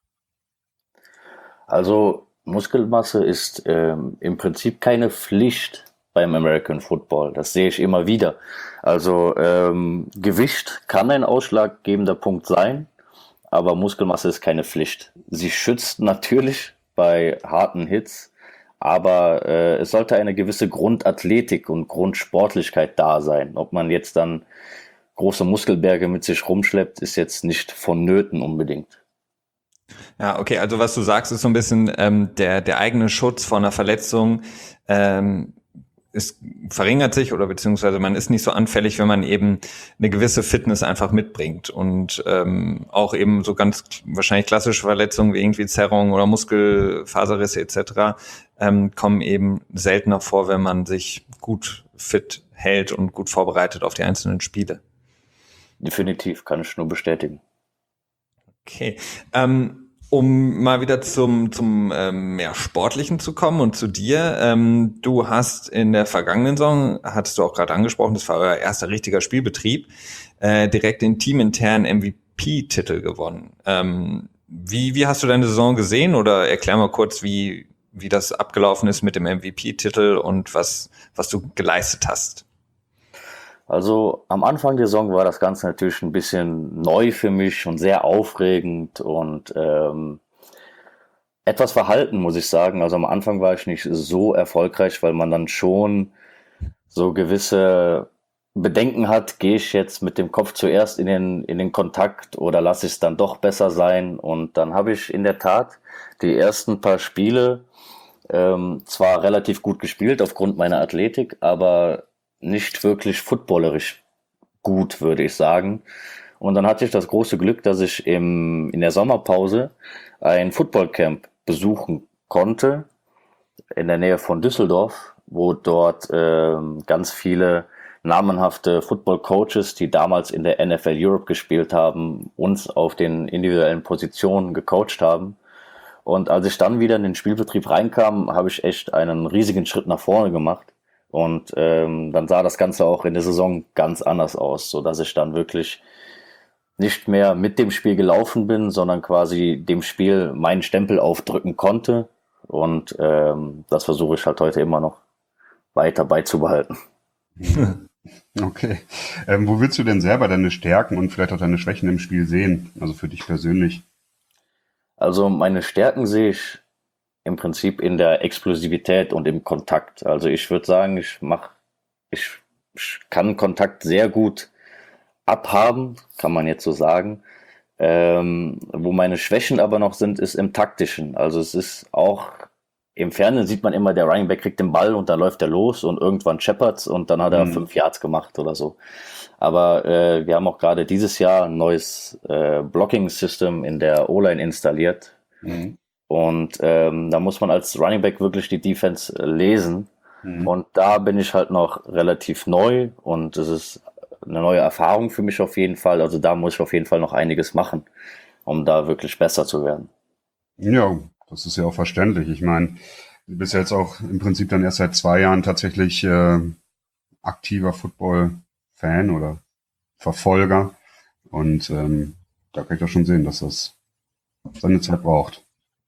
Also Muskelmasse ist im Prinzip keine Pflicht beim American Football. Das sehe ich immer wieder. Also Gewicht kann ein ausschlaggebender Punkt sein, aber Muskelmasse ist keine Pflicht. Sie schützt natürlich bei harten Hits, aber es sollte eine gewisse Grundathletik und Grundsportlichkeit da sein. Ob man jetzt dann große Muskelberge mit sich rumschleppt, ist jetzt nicht vonnöten unbedingt. Ja, okay, also was du sagst, ist so ein bisschen der eigene Schutz vor einer Verletzung verringert sich oder beziehungsweise man ist nicht so anfällig, wenn man eben eine gewisse Fitness einfach mitbringt und auch eben so ganz wahrscheinlich klassische Verletzungen wie irgendwie Zerrung oder Muskelfaserrisse etc. Kommen eben seltener vor, wenn man sich gut fit hält und gut vorbereitet auf die einzelnen Spiele. Definitiv, kann ich nur bestätigen. Okay. Um mal wieder zum mehr Sportlichen zu kommen und zu dir. Du hast in der vergangenen Saison, hattest du auch gerade angesprochen, das war euer erster richtiger Spielbetrieb, direkt den teaminternen MVP-Titel gewonnen. Wie hast du deine Saison gesehen? Oder erklär mal kurz, wie das abgelaufen ist mit dem MVP-Titel und was du geleistet hast. Also am Anfang der Saison war das Ganze natürlich ein bisschen neu für mich und sehr aufregend und etwas verhalten, muss ich sagen. Also am Anfang war ich nicht so erfolgreich, weil man dann schon so gewisse Bedenken hat, gehe ich jetzt mit dem Kopf zuerst in den Kontakt oder lasse ich es dann doch besser sein? Und dann habe ich in der Tat die ersten paar Spiele zwar relativ gut gespielt aufgrund meiner Athletik, aber nicht wirklich footballerisch gut, würde ich sagen. Und dann hatte ich das große Glück, dass ich in der Sommerpause ein Footballcamp besuchen konnte in der Nähe von Düsseldorf, wo dort ganz viele namenhafte Football-Coaches, die damals in der NFL Europe gespielt haben, uns auf den individuellen Positionen gecoacht haben. Und als ich dann wieder in den Spielbetrieb reinkam, habe ich echt einen riesigen Schritt nach vorne gemacht. Und dann sah das Ganze auch in der Saison ganz anders aus, so dass ich dann wirklich nicht mehr mit dem Spiel gelaufen bin, sondern quasi dem Spiel meinen Stempel aufdrücken konnte. Und das versuche ich halt heute immer noch weiter beizubehalten. Okay. Wo willst du denn selber deine Stärken und vielleicht auch deine Schwächen im Spiel sehen? Also für dich persönlich. Also meine Stärken sehe ich im Prinzip in der Explosivität und im Kontakt. Also ich würde sagen, ich kann Kontakt sehr gut abhaben, kann man jetzt so sagen. Wo meine Schwächen aber noch sind, ist im Taktischen. Also es ist auch, im Fernsehen sieht man immer, der Running Back kriegt den Ball und dann läuft er los und irgendwann scheppert's und dann hat er 5 Yards gemacht oder so. Aber wir haben auch gerade dieses Jahr ein neues Blocking-System in der O-Line installiert. Und da muss man als Running Back wirklich die Defense lesen. Und da bin ich halt noch relativ neu und es ist eine neue Erfahrung für mich auf jeden Fall. Also da muss ich auf jeden Fall noch einiges machen, um da wirklich besser zu werden. Ja, das ist ja auch verständlich. Ich meine, du bist ja jetzt auch im Prinzip dann erst seit 2 Jahren tatsächlich aktiver Football-Fan oder Verfolger. Und da kann ich doch schon sehen, dass das seine Zeit braucht.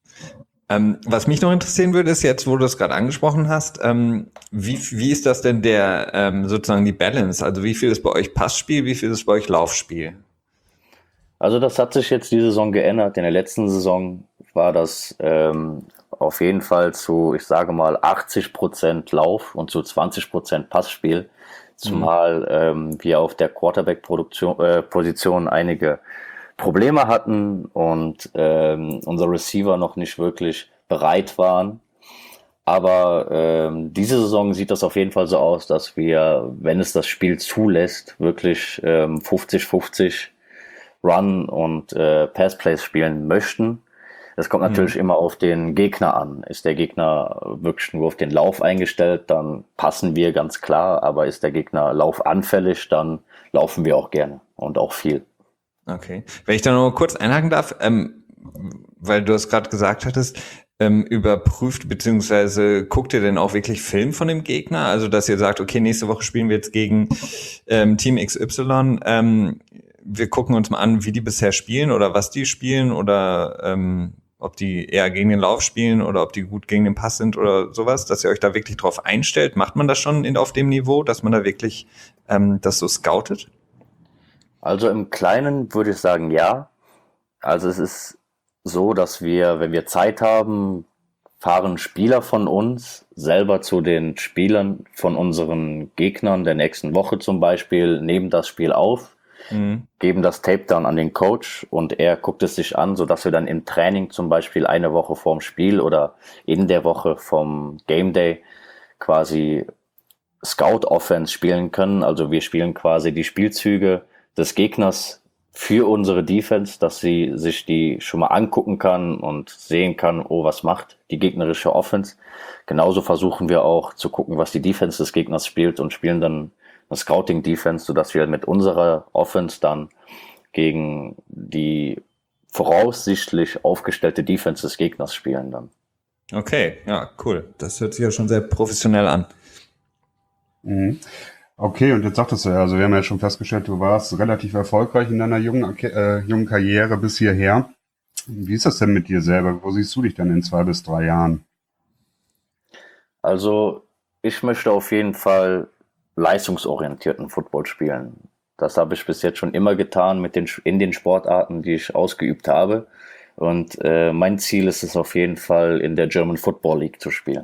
Was mich noch interessieren würde, ist jetzt, wo du es gerade angesprochen hast, wie ist das denn sozusagen die Balance? Also wie viel ist bei euch Passspiel, wie viel ist bei euch Laufspiel? Also das hat sich jetzt die Saison geändert. In der letzten Saison war das auf jeden Fall zu, ich sage mal, 80% Lauf und zu 20% Passspiel. Zumal wir auf der Quarterback-Position einige Probleme hatten und unsere Receiver noch nicht wirklich bereit waren. Aber diese Saison sieht das auf jeden Fall so aus, dass wir, wenn es das Spiel zulässt, wirklich 50-50 Run und Passplays spielen möchten. Es kommt natürlich immer auf den Gegner an. Ist der Gegner wirklich nur auf den Lauf eingestellt, dann passen wir ganz klar. Aber ist der Gegner laufanfällig, dann laufen wir auch gerne und auch viel. Okay. Wenn ich da noch kurz einhaken darf, weil du es gerade gesagt hattest, überprüft beziehungsweise guckt ihr denn auch wirklich Film von dem Gegner? Also dass ihr sagt, okay, nächste Woche spielen wir jetzt gegen Team XY. Wir gucken uns mal an, wie die bisher spielen oder was die spielen oder ob die eher gegen den Lauf spielen oder ob die gut gegen den Pass sind oder sowas, dass ihr euch da wirklich drauf einstellt. Macht man das schon auf dem Niveau, dass man da wirklich das so scoutet? Also im Kleinen würde ich sagen, ja. Also es ist so, dass wir, wenn wir Zeit haben, fahren Spieler von uns selber zu den Spielern von unseren Gegnern der nächsten Woche zum Beispiel, nehmen das Spiel auf, geben das Tape dann an den Coach und er guckt es sich an, sodass wir dann im Training zum Beispiel eine Woche vorm Spiel oder in der Woche vom Game Day quasi Scout Offense spielen können. Also wir spielen quasi die Spielzüge des Gegners für unsere Defense, dass sie sich die schon mal angucken kann und sehen kann, oh, was macht die gegnerische Offense. Genauso versuchen wir auch zu gucken, was die Defense des Gegners spielt und spielen dann eine Scouting-Defense, sodass wir mit unserer Offense dann gegen die voraussichtlich aufgestellte Defense des Gegners spielen dann. Okay, ja, cool. Das hört sich ja schon sehr professionell an. Mhm. Okay, und jetzt sagtest du ja, also wir haben ja schon festgestellt, du warst relativ erfolgreich in deiner jungen Karriere bis hierher. Wie ist das denn mit dir selber? Wo siehst du dich denn in 2 bis 3 Jahren? Also ich möchte auf jeden Fall leistungsorientierten Football spielen. Das habe ich bis jetzt schon immer getan in den Sportarten, die ich ausgeübt habe. Und mein Ziel ist es auf jeden Fall, in der German Football League zu spielen.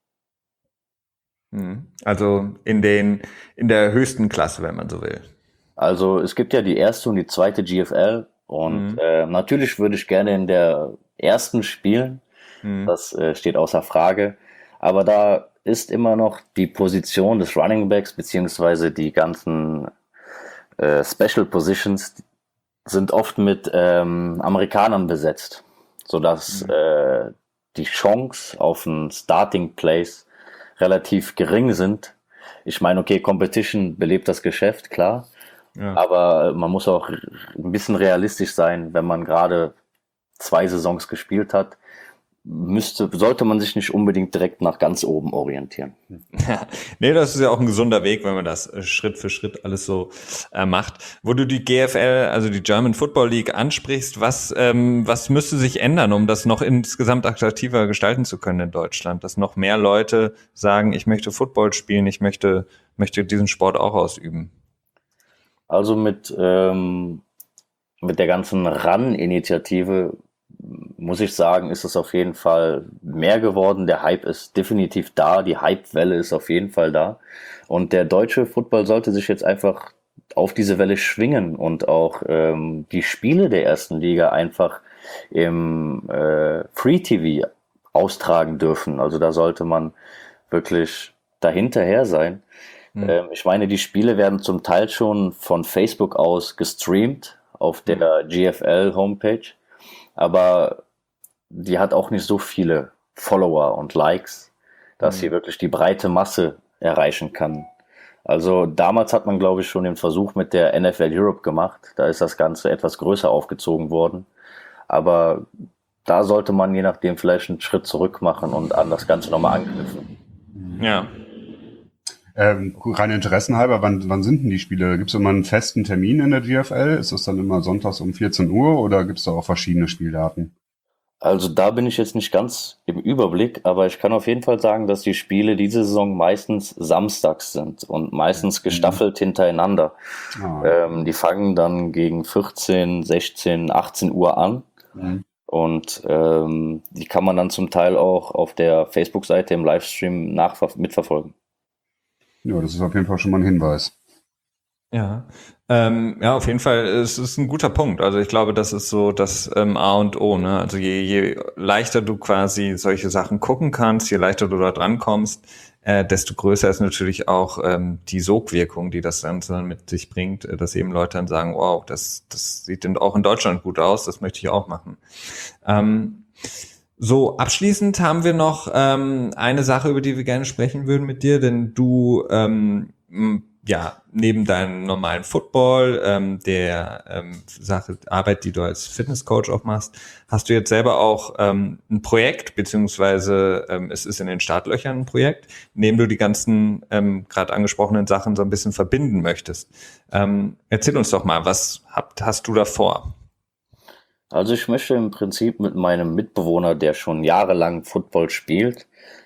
Also in der höchsten Klasse, wenn man so will. Also es gibt ja die erste und die zweite GFL und natürlich würde ich gerne in der ersten spielen. Das steht außer Frage. Aber da ist immer noch die Position des Running Backs beziehungsweise die ganzen Special Positions sind oft mit Amerikanern besetzt, sodass die Chance auf ein Starting Place relativ gering sind. Ich meine, okay, Competition belebt das Geschäft, klar, aber man muss auch ein bisschen realistisch sein, wenn man gerade 2 Saisons gespielt hat, sollte man sich nicht unbedingt direkt nach ganz oben orientieren. Ja, nee, das ist ja auch ein gesunder Weg, wenn man das Schritt für Schritt alles so macht. Wo du die GFL, also die German Football League, ansprichst, was müsste sich ändern, um das noch insgesamt attraktiver gestalten zu können in Deutschland? Dass noch mehr Leute sagen, ich möchte Football spielen, ich möchte diesen Sport auch ausüben. Also mit der ganzen RAN-Initiative muss ich sagen, ist es auf jeden Fall mehr geworden. Der Hype ist definitiv da, die Hype-Welle ist auf jeden Fall da. Und der deutsche Football sollte sich jetzt einfach auf diese Welle schwingen und auch die Spiele der ersten Liga einfach im Free-TV austragen dürfen. Also da sollte man wirklich dahinterher sein. Ich meine, die Spiele werden zum Teil schon von Facebook aus gestreamt auf der GFL-Homepage. Aber die hat auch nicht so viele Follower und Likes, dass sie wirklich die breite Masse erreichen kann. Also damals hat man, glaube ich, schon den Versuch mit der NFL Europe gemacht. Da ist das Ganze etwas größer aufgezogen worden. Aber da sollte man je nachdem vielleicht einen Schritt zurück machen und an das Ganze nochmal anknüpfen. Ja. Rein interessenhalber, wann sind denn die Spiele? Gibt es immer einen festen Termin in der GFL? Ist das dann immer sonntags um 14 Uhr oder gibt es da auch verschiedene Spieldaten? Also da bin ich jetzt nicht ganz im Überblick, aber ich kann auf jeden Fall sagen, dass die Spiele diese Saison meistens samstags sind und meistens gestaffelt hintereinander. Die fangen dann gegen 14, 16, 18 Uhr an. Und die kann man dann zum Teil auch auf der Facebook-Seite im Livestream mitverfolgen. Ja, das ist auf jeden Fall schon mal ein Hinweis. Ja, auf jeden Fall, es ist ein guter Punkt. Also ich glaube, das ist so das A und O, ne? Also je leichter du quasi solche Sachen gucken kannst, je leichter du da dran kommst, desto größer ist natürlich auch die Sogwirkung, die das Ganze mit sich bringt, dass eben Leute dann sagen, wow, das sieht denn auch in Deutschland gut aus, das möchte ich auch machen. So, abschließend haben wir noch eine Sache, über die wir gerne sprechen würden mit dir, denn du neben deinem normalen Football, der Arbeit, die du als Fitnesscoach auch machst, hast du jetzt selber auch ein Projekt, beziehungsweise es ist in den Startlöchern ein Projekt, in dem du die ganzen gerade angesprochenen Sachen so ein bisschen verbinden möchtest. Erzähl uns doch mal, was hast du da vor? Also ich möchte im Prinzip mit meinem Mitbewohner, der schon jahrelang Football spielt,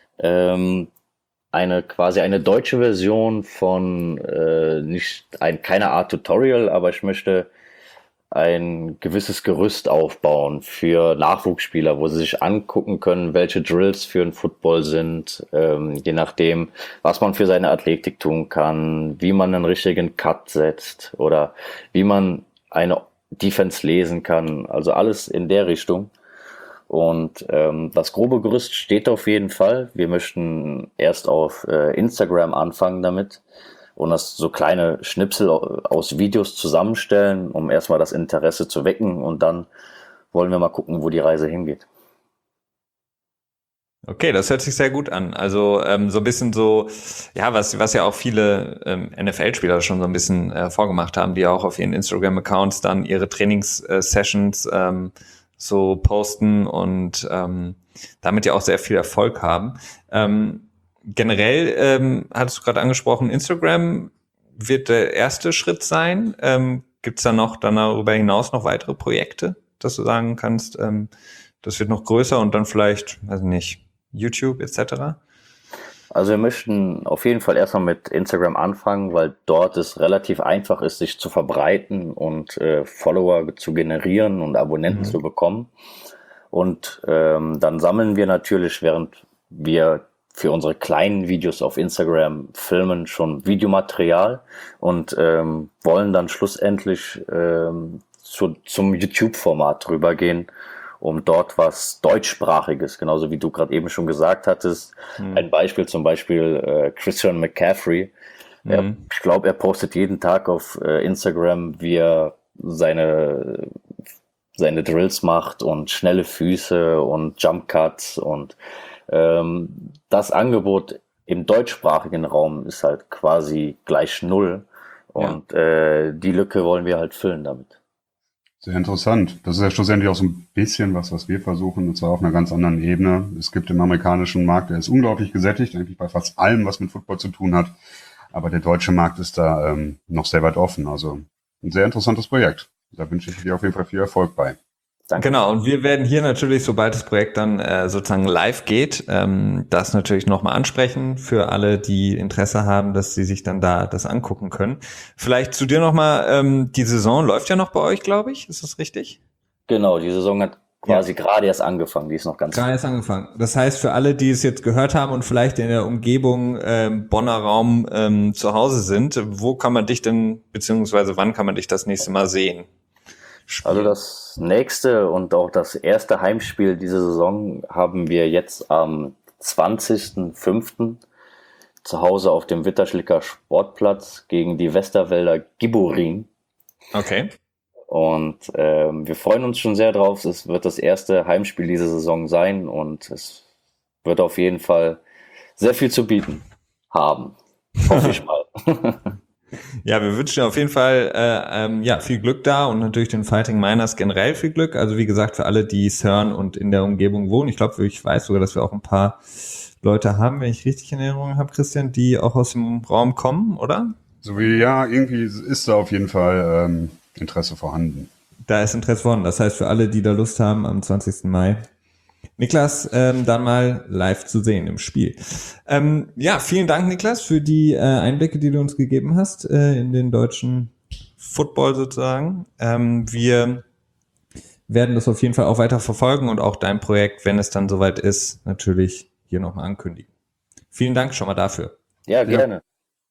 quasi eine deutsche Version von keine Art Tutorial, aber ich möchte ein gewisses Gerüst aufbauen für Nachwuchsspieler, wo sie sich angucken können, welche Drills für einen Football sind, je nachdem, was man für seine Athletik tun kann, wie man einen richtigen Cut setzt oder wie man eine Defense lesen kann, also alles in der Richtung. Und das grobe Gerüst steht auf jeden Fall. Wir möchten erst auf Instagram anfangen damit und das so kleine Schnipsel aus Videos zusammenstellen, um erstmal das Interesse zu wecken und dann wollen wir mal gucken, wo die Reise hingeht. Okay, das hört sich sehr gut an. Also so ein bisschen so, ja, was ja auch viele NFL-Spieler schon so ein bisschen vorgemacht haben, die auch auf ihren Instagram-Accounts dann ihre Trainings-Sessions so posten und damit ja auch sehr viel Erfolg haben. Generell hattest du gerade angesprochen, Instagram wird der erste Schritt sein. Gibt es da noch dann darüber hinaus noch weitere Projekte, dass du sagen kannst, das wird noch größer und dann vielleicht, weiß ich nicht, YouTube etc.? Also wir möchten auf jeden Fall erstmal mit Instagram anfangen, weil dort es relativ einfach ist, sich zu verbreiten und Follower zu generieren und Abonnenten zu bekommen. Und dann sammeln wir natürlich, während wir für unsere kleinen Videos auf Instagram filmen, schon Videomaterial und wollen dann schlussendlich zum YouTube-Format rübergehen, um dort was Deutschsprachiges, genauso wie du gerade eben schon gesagt hattest. Ein Beispiel zum Beispiel Christian McCaffrey. Ich glaube, er postet jeden Tag auf Instagram, wie er seine Drills macht und schnelle Füße und Jump Cuts und das Angebot im deutschsprachigen Raum ist halt quasi gleich null und die Lücke wollen wir halt füllen damit. Sehr interessant. Das ist ja schlussendlich auch so ein bisschen was wir versuchen, und zwar auf einer ganz anderen Ebene. Es gibt im amerikanischen Markt, der ist unglaublich gesättigt, eigentlich bei fast allem, was mit Football zu tun hat. Aber der deutsche Markt ist da noch sehr weit offen. Also ein sehr interessantes Projekt. Da wünsche ich dir auf jeden Fall viel Erfolg bei. Danke. Genau, und wir werden hier natürlich, sobald das Projekt dann sozusagen live geht, das natürlich nochmal ansprechen für alle, die Interesse haben, dass sie sich dann da das angucken können. Vielleicht zu dir nochmal, die Saison läuft ja noch bei euch, glaube ich, ist das richtig? Genau, die Saison hat quasi gerade erst angefangen, die ist noch ganz Gerade erst angefangen. Das heißt, für alle, die es jetzt gehört haben und vielleicht in der Umgebung Bonner Raum zu Hause sind, wo kann man dich denn, beziehungsweise wann kann man dich das nächste Mal sehen? Also das nächste und auch das erste Heimspiel dieser Saison haben wir jetzt am 20.05. zu Hause auf dem Witterschlicker Sportplatz gegen die Westerwälder Gibborin. Okay. Und wir freuen uns schon sehr drauf. Es wird das erste Heimspiel dieser Saison sein und es wird auf jeden Fall sehr viel zu bieten haben. Hoffe ich mal. Ja, wir wünschen dir auf jeden Fall viel Glück da und natürlich den Fighting Miners generell viel Glück. Also wie gesagt, für alle, die es hören und in der Umgebung wohnen. Ich glaube, ich weiß sogar, dass wir auch ein paar Leute haben, wenn ich richtig in Erinnerung habe, Christian, die auch aus dem Raum kommen, oder? So wie, ja, irgendwie ist da auf jeden Fall Interesse vorhanden. Da ist Interesse vorhanden. Das heißt, für alle, die da Lust haben, am 20. Mai Niklas dann mal live zu sehen im Spiel. Vielen Dank, Niklas, für die Einblicke, die du uns gegeben hast in den deutschen Football sozusagen. Wir werden das auf jeden Fall auch weiter verfolgen und auch dein Projekt, wenn es dann soweit ist, natürlich hier nochmal ankündigen. Vielen Dank schon mal dafür. Ja, gerne.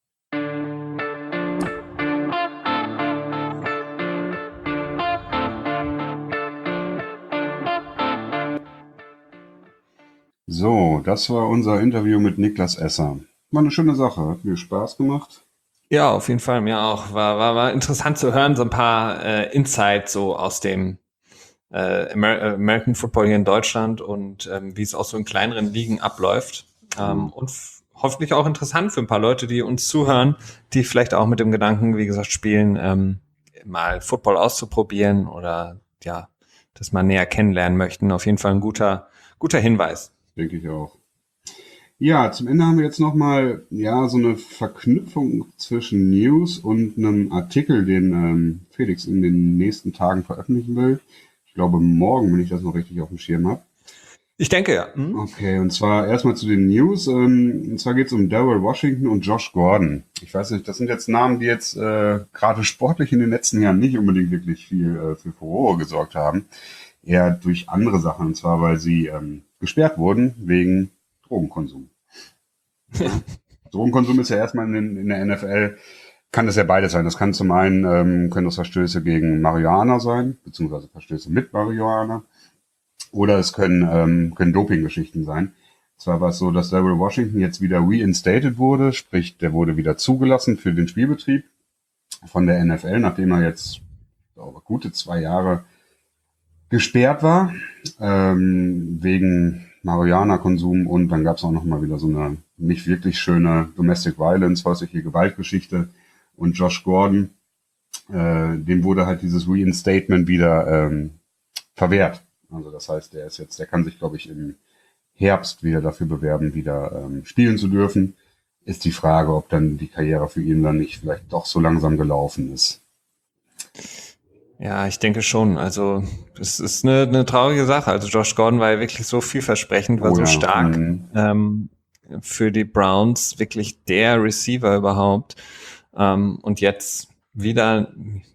So, das war unser Interview mit Niklas Esser. War eine schöne Sache, hat mir Spaß gemacht. Ja, auf jeden Fall, mir auch. War interessant zu hören, so ein paar Insights so aus dem American Football hier in Deutschland und wie es auch so in kleineren Ligen abläuft. Und hoffentlich auch interessant für ein paar Leute, die uns zuhören, die vielleicht auch mit dem Gedanken, wie gesagt, spielen, mal Football auszuprobieren oder ja, das mal näher kennenlernen möchten. Auf jeden Fall ein guter Hinweis. Denke ich auch. Ja, zum Ende haben wir jetzt nochmal so eine Verknüpfung zwischen News und einem Artikel, den Felix in den nächsten Tagen veröffentlichen will. Ich glaube morgen, wenn ich das noch richtig auf dem Schirm habe. Ich denke, ja. Okay, und zwar erstmal zu den News. Und zwar geht es um Darrell Washington und Josh Gordon. Ich weiß nicht, das sind jetzt Namen, die jetzt gerade sportlich in den letzten Jahren nicht unbedingt wirklich viel für Furore gesorgt haben. Eher durch andere Sachen, und zwar weil sie gesperrt wurden wegen Drogenkonsum. Ja. Drogenkonsum ist ja erstmal in der NFL, kann das ja beides sein. Das kann zum einen, können das Verstöße gegen Marihuana sein, beziehungsweise Verstöße mit Marihuana. Oder es können Doping-Geschichten sein. Zwar war es so, dass Darrell Washington jetzt wieder reinstated wurde, sprich, der wurde wieder zugelassen für den Spielbetrieb von der NFL, nachdem er jetzt gute 2 Jahre gesperrt war, wegen Marihuana-Konsum und dann gab es auch noch mal wieder so eine nicht wirklich schöne Domestic Violence, häusliche Gewaltgeschichte. Und Josh Gordon, dem wurde halt dieses Reinstatement wieder verwehrt. Also das heißt, der kann sich, glaube ich, im Herbst wieder dafür bewerben, wieder spielen zu dürfen. Ist die Frage, ob dann die Karriere für ihn dann nicht vielleicht doch so langsam gelaufen ist. Ja, ich denke schon. Also es ist eine traurige Sache. Also Josh Gordon war ja wirklich so vielversprechend, war so stark für die Browns, wirklich der Receiver überhaupt. Und jetzt wieder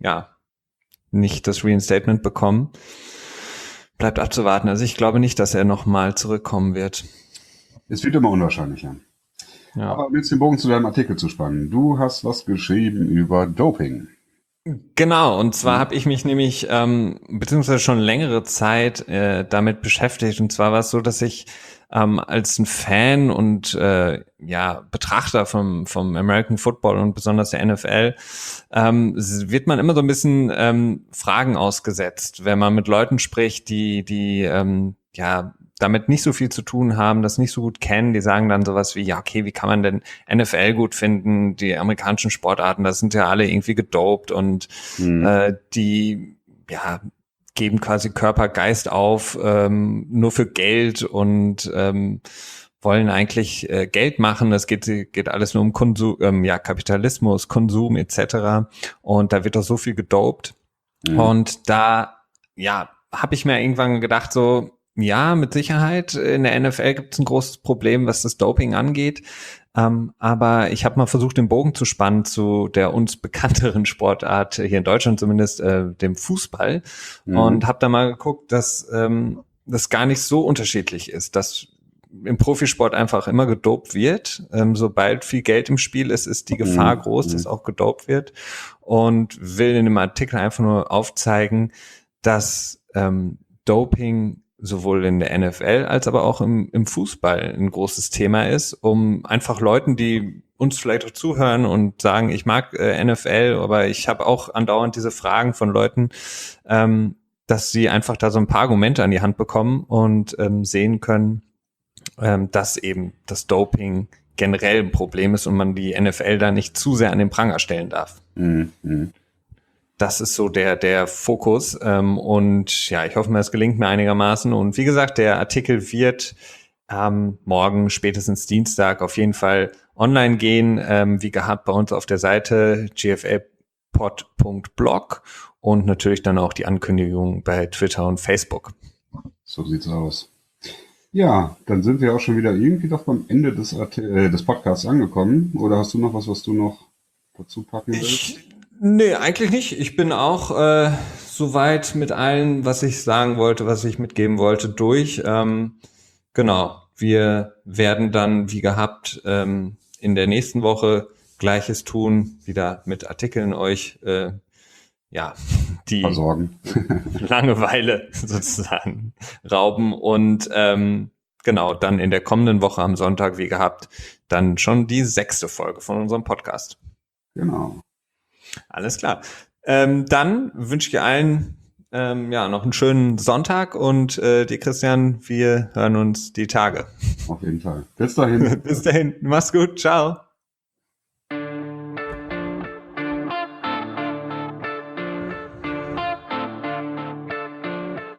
nicht das Reinstatement bekommen. Bleibt abzuwarten. Also ich glaube nicht, dass er nochmal zurückkommen wird. Es wird immer unwahrscheinlicher. Ja. Aber um jetzt den Bogen zu deinem Artikel zu spannen. Du hast was geschrieben über Doping. Genau, und zwar habe ich mich nämlich beziehungsweise schon längere Zeit damit beschäftigt. Und zwar war es so, dass ich als ein Fan und Betrachter vom American Football und besonders der NFL wird man immer so ein bisschen Fragen ausgesetzt, wenn man mit Leuten spricht, die damit nicht so viel zu tun haben, das nicht so gut kennen, die sagen dann sowas wie, ja, okay, wie kann man denn NFL gut finden? Die amerikanischen Sportarten, das sind ja alle irgendwie gedopt und die geben quasi Körper, Geist auf, nur für Geld und wollen eigentlich Geld machen. Das geht alles nur um Konsum, Kapitalismus, Konsum etc. Und da wird doch so viel gedopt. Und da, habe ich mir irgendwann gedacht, so, ja, mit Sicherheit. In der NFL gibt es ein großes Problem, was das Doping angeht. Aber ich habe mal versucht, den Bogen zu spannen zu der uns bekannteren Sportart, hier in Deutschland zumindest, dem Fußball. Und habe da mal geguckt, dass das gar nicht so unterschiedlich ist, dass im Profisport einfach immer gedopt wird. Sobald viel Geld im Spiel ist, ist die Gefahr groß, dass auch gedopt wird. Und will in dem Artikel einfach nur aufzeigen, dass Doping sowohl in der NFL als aber auch im Fußball ein großes Thema ist, um einfach Leuten, die uns vielleicht auch zuhören und sagen, ich mag NFL, aber ich habe auch andauernd diese Fragen von Leuten, dass sie einfach da so ein paar Argumente an die Hand bekommen und sehen können, dass eben das Doping generell ein Problem ist und man die NFL da nicht zu sehr an den Pranger stellen darf. Das ist so der Fokus und ja, ich hoffe mal, es gelingt mir einigermaßen und wie gesagt, der Artikel wird morgen, spätestens Dienstag auf jeden Fall online gehen, wie gehabt bei uns auf der Seite gflpod.blog und natürlich dann auch die Ankündigung bei Twitter und Facebook. So sieht's aus. Ja, dann sind wir auch schon wieder irgendwie doch beim Ende des Podcasts angekommen. Oder hast du noch was du noch dazu packen willst? Nee, eigentlich nicht. Ich bin auch soweit mit allem, was ich sagen wollte, was ich mitgeben wollte, durch. Genau, wir werden dann wie gehabt in der nächsten Woche Gleiches tun, wieder mit Artikeln euch die versorgen. Langeweile sozusagen rauben und genau, dann in der kommenden Woche am Sonntag wie gehabt, dann schon die 6. Folge von unserem Podcast. Genau. Alles klar. Dann wünsche ich allen noch einen schönen Sonntag und dir, Christian, wir hören uns die Tage. Auf jeden Fall. Bis dahin. Bis dahin. Mach's gut. Ciao.